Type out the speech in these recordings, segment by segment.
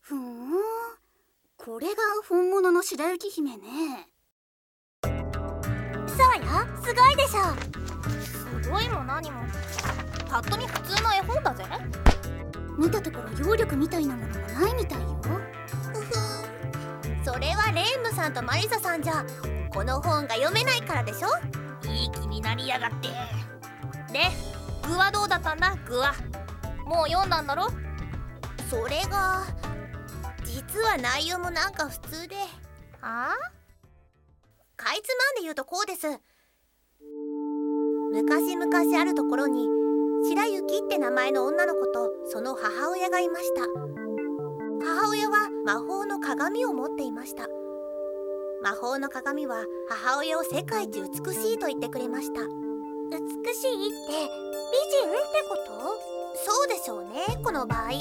ふーん、これが本物の白雪姫ね。 そうよ、すごいでしょ。 すごいも何もぱっと見普通の絵本だぜ。 見たところ揚力みたいなものもないみたいよ。 それはレンヌさんとマリサさんじゃこの本が読めないからでしょ。 いい気になりやがって。で、具はどうだったんだ？具はもう読んだんだろ？ それが実は内容もなんか普通で。 ああ？ かいつまんで言うとこうです。昔々あるところに白雪って名前の女の子とその母親がいました。母親は魔法の鏡を持っていました。魔法の鏡は母親を世界一美しいと言ってくれました。 美しいって美人ってこと？ そうでしょうね、この場合。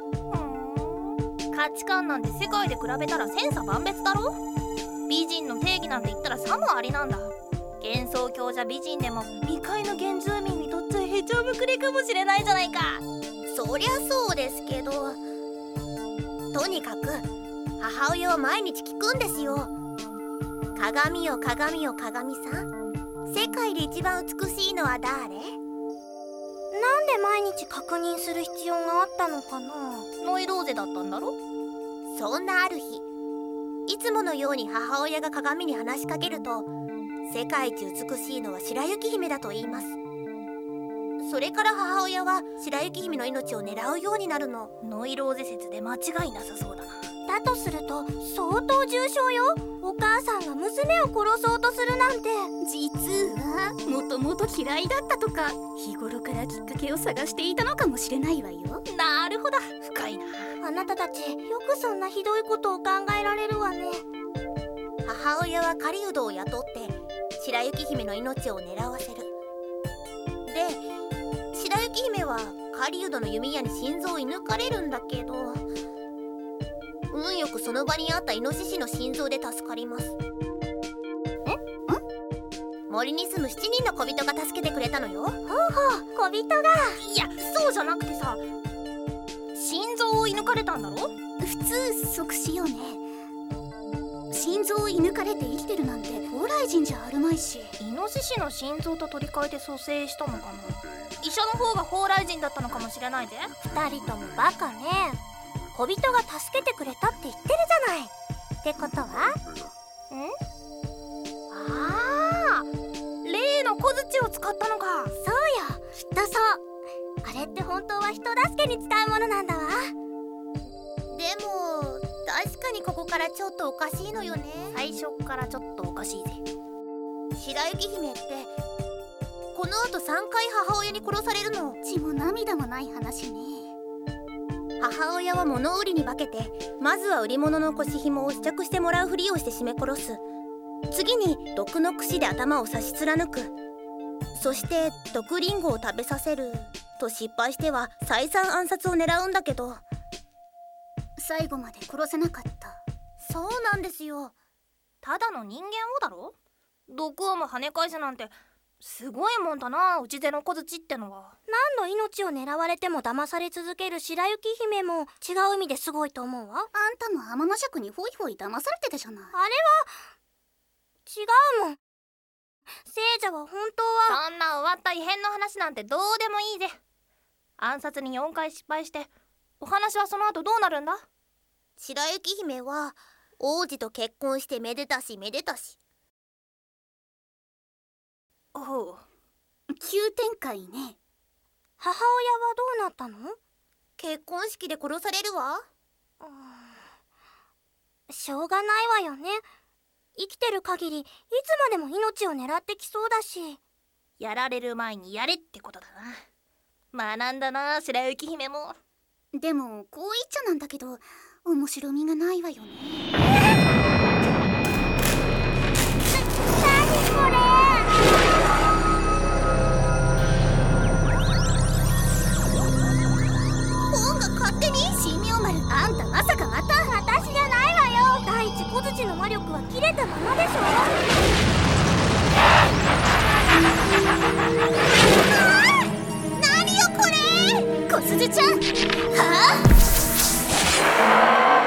価値観なんて世界で比べたら千差万別だろ。美人の定義なんて言ったらさもありなんだ。幻想郷じゃ美人でも未開の原住民にとっちゃへちょむくれかもしれないじゃないか。 そりゃそうですけど、とにかく母親は毎日聞くんですよ。鏡よ鏡よ鏡さん、世界で一番美しいのは誰？ なんで毎日確認する必要があったのかな。 ノイローゼだったんだろ。 そんなある日、いつものように母親が鏡に話しかけると、世界一美しいのは白雪姫だと言います。それから母親は白雪姫の命を狙うようになるの。 ノイローゼ説で間違いなさそうだな。 だとすると相当重症よ。お母さんが娘を殺そうとするなんて。 実はもともと嫌いだったとか、日頃からきっかけを探していたのかもしれないわよ。 なるほど、深いな。 あなたたちよくそんなひどいことを考えられるわね。 母親は狩人を雇って白雪姫の命を狙わせる。で、白雪姫は狩人の弓矢に心臓を射抜かれるんだけど、運よくその場にあったイノシシの心臓で助かります。森に住む7人の小人が助けてくれたのよ。 ほうほう、小人が。 いや、そうじゃなくてさ、心臓を射抜かれたんだろ。 普通即死よね。心臓を射抜かれて生きてるなんて蓬莱人じゃあるまいし。 イノシシの心臓と取り替えて蘇生したのかな。医者の方が蓬莱人だったのかもしれないぜ。 二人ともバカね。小人が助けてくれたって言ってるじゃない。ってことは？ ああ、例の小槌を使ったのか。 そうよ、きっとそう。あれって本当は人助けに使うものなんだわ。 でも確かにここからちょっとおかしいのよね。 最初からちょっとおかしいぜ。 白雪姫ってこの後3回母親に殺されるの。 血も涙もない話ね。 母親は物売りに化けて、まずは売り物の腰紐を試着してもらうふりをして絞め殺す。次に毒の櫛で頭を刺し貫く。そして毒リンゴを食べさせると失敗しては再三暗殺を狙うんだけど、 最後まで殺せなかった。 そうなんですよ。 ただの人間をだろ。毒をも跳ね返せなんてすごいもんだな、内瀬の小槌ってのは。 何の命を狙われても騙され続ける白雪姫も違う意味ですごいと思うわ。 あんたも天の尺にホイホイ騙されてたじゃない。 あれは違うもん。聖者は本当は。 そんな終わった異変の話なんてどうでもいいぜ。暗殺に4回失敗してお話はその後どうなるんだ。 白雪姫は王子と結婚してめでたしめでたし。 おう、 急展開ね。 母親はどうなったの？ 結婚式で殺されるわ。 しょうがないわよね。生きてる限りいつまでも命を狙ってきそうだし。 やられる前にやれってことだな。学んだな、白雪姫も。 でもこう言っちゃなんだけど、面白みがないわよね。 何これ。 本が勝手に。 神妙丸、あんたまさかまた。 私じゃないわよ。第一小槌の魔力は切れたままでしょ。 何よこれ。 小鈴ちゃん、はあ。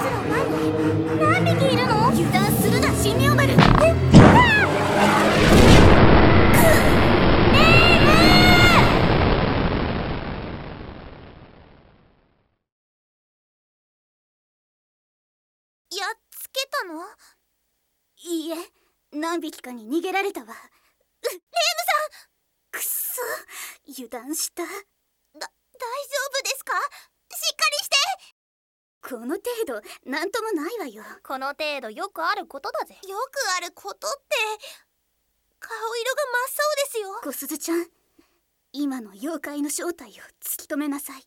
つら何匹いるの？ 油断するな神妙丸。 やっつけたの？ いいえ、何匹かに逃げられたわ。レームさん。くっそ、油断した。 大丈夫ですか？しっかりして。 この程度なんともないわよ。 この程度よくあることだぜ。 よくあることって顔色が真っ青ですよ。 小鈴ちゃん、今の妖怪の正体を突き止めなさい。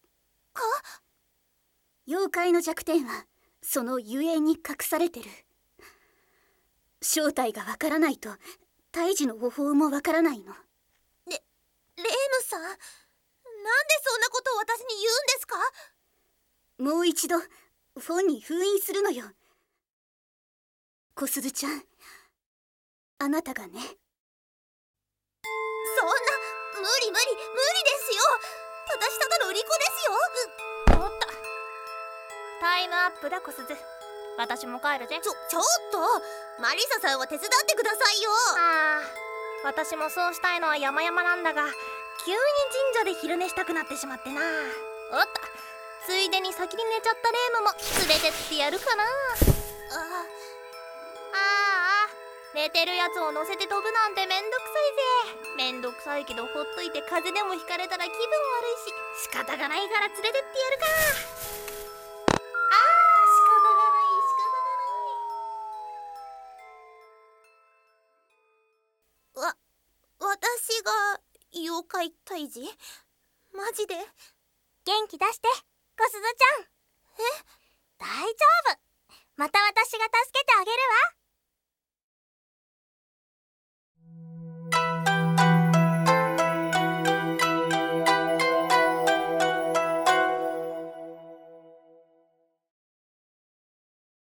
妖怪の弱点はそのゆえんに隠されてる。正体がわからないと胎児の方法もわからないの。 レームさん、なんでそんなことを私に言うんですか？ もう一度本に封印するのよ。小鈴ちゃん、あなたがね。 そんな無理ですよ。私ただの売り子ですよ。 おっと、タイムアップだ小鈴。私も帰るぜ。 ちょっとマリサさんは手伝ってくださいよ。 私もそうしたいのは山々なんだが、急に神社で昼寝したくなってしまってな。おっと、ついでに先に寝ちゃったレームも連れてってやるかな。寝てるやつを乗せて飛ぶなんてめんどくさいぜ。めんどくさいけどほっといて風邪でもひかれたら気分悪いし、仕方がないから連れてってやるか。 私が妖怪退治？マジで？ 元気出して小鈴ちゃん。大丈夫、また私が助けてあげるわ。